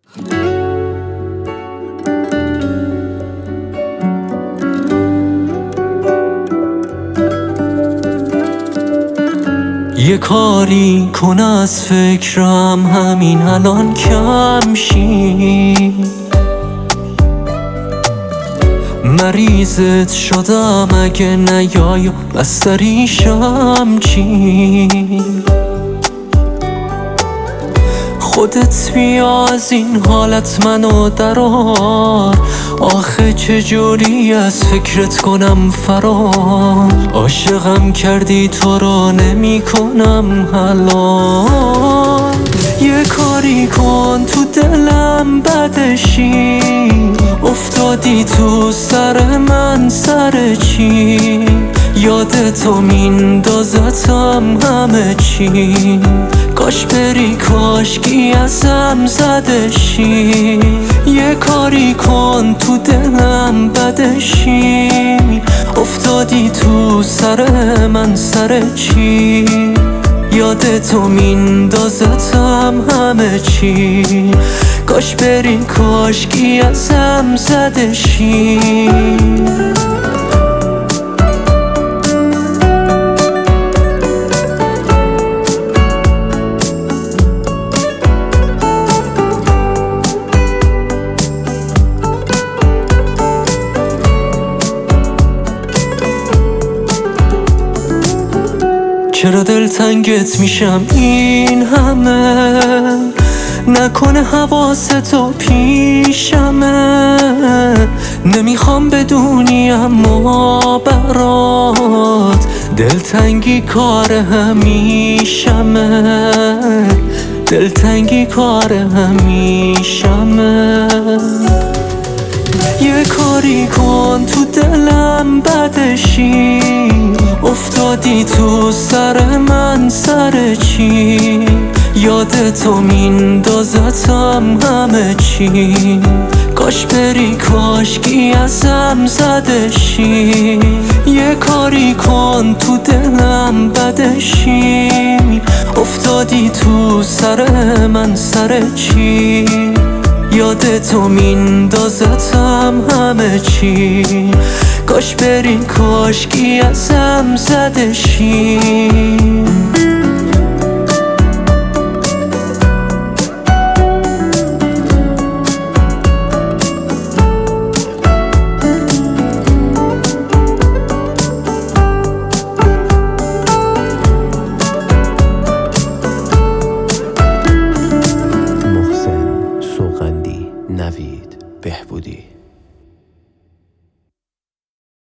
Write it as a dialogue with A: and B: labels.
A: یه کاری کن از فکرم همین الان کم شی، مریضت شدم اگه نیای و بستریشم چی. خودت بیا از این حالت منو درار، آخه چجوری از فکرت کنم فرار. عاشقم کردی تو رو نمی کنم حلال. یه کاری کن تو دلم بدشی، افتادی تو سر من سر چی. یادتو میندازتم همه چی، کاش بری کاشکی ازم زدشی. یه کاری کن تو دلم بدشی، افتادی تو سر من سر چی. یادتو میندازتم همه چی، کاش بری کاشکی ازم زدشی. چرا دلتنگت میشم این همه؟ نکنه حواستو پیشمه. نمیخوام بدونی اما برات دلتنگی کار همیشمه. دلتنگی کار همیشمه. یه کاری کن تو دلم بدشی، افتادی تو سر من سر چی. یادتو میندازتم همه چی، کاش بری کاشکی ازم زدشی. یه کاری کن تو دلم بدشی، افتادی تو سر من سر چی. یادتو میندازتم همه چی، کاش بری کاشکی ازم زدشی.
B: محسن سوغندی، نوید بهبودی.